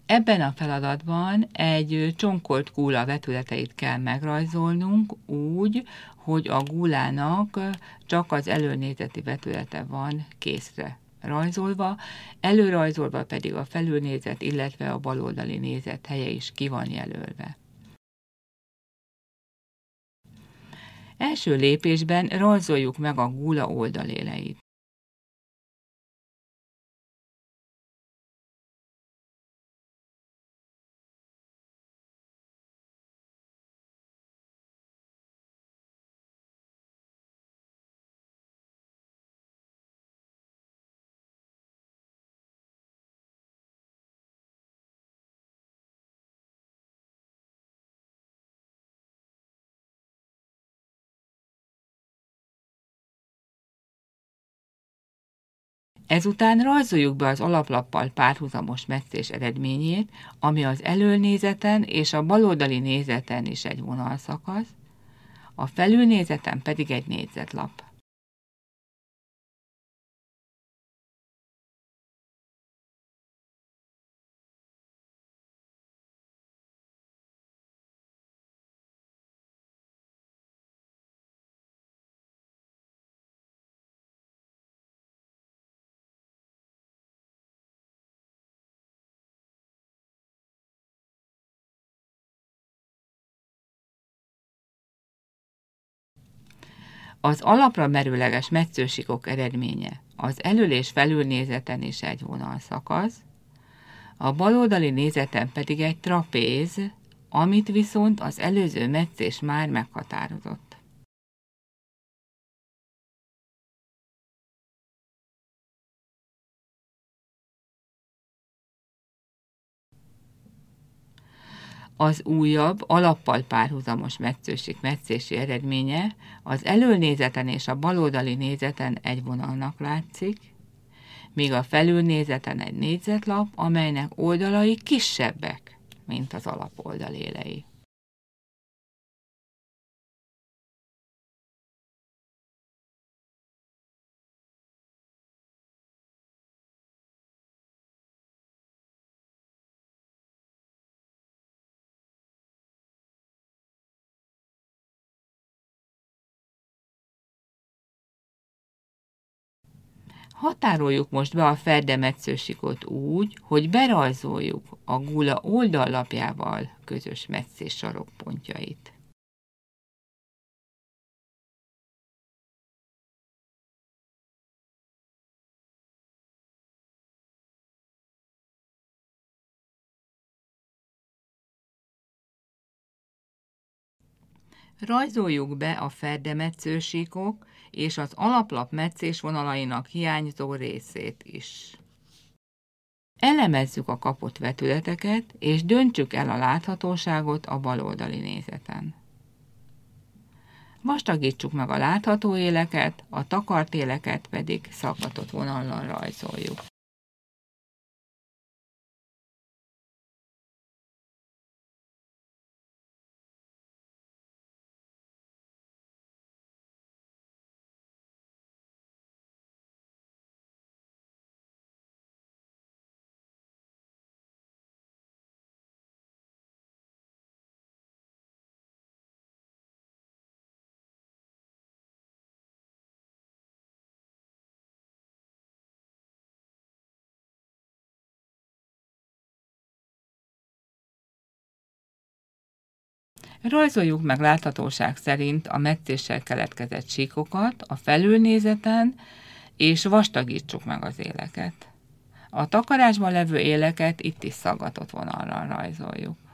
Ebben a feladatban egy csonkolt gúla vetületeit kell megrajzolnunk úgy, hogy a gúlának csak az előnézeti vetülete van készre rajzolva, előrajzolva pedig a felülnézet, illetve a baloldali nézet helye is ki van jelölve. Első lépésben rajzoljuk meg a gúla oldaléleit. Ezután rajzoljuk be az alaplappal párhuzamos metszés eredményét, ami az elölnézeten és a baloldali nézeten is egy vonalszakasz, a felülnézeten pedig egy négyzetlap. Az alapra merőleges metszősíkok eredménye az elől- és felülnézeten is egy vonalszakasz, a baloldali nézeten pedig egy trapéz, amit viszont az előző metszés már meghatározott. Az újabb, alappal párhuzamos metszősík metszési eredménye az elölnézeten és a baloldali nézeten egy vonalnak látszik, míg a felülnézeten egy négyzetlap, amelynek oldalai kisebbek, mint az alapoldalélei. Határoljuk most be a ferdemetszősíkot úgy, hogy berajzoljuk a gúla oldallapjával közös metszés sarokpontjait. Rajzoljuk be a ferdemetszősíkok és az alaplap metszés vonalainak hiányzó részét is. Elemezzük a kapott vetületeket, és döntsük el a láthatóságot a baloldali nézeten. Vastagítsuk meg a látható éleket, a takart éleket pedig szaggatott vonallal rajzoljuk. Rajzoljuk meg láthatóság szerint a metszéssel keletkezett síkokat a felülnézeten, és vastagítsuk meg az éleket. A takarásban levő éleket itt is szaggatott vonallal rajzoljuk.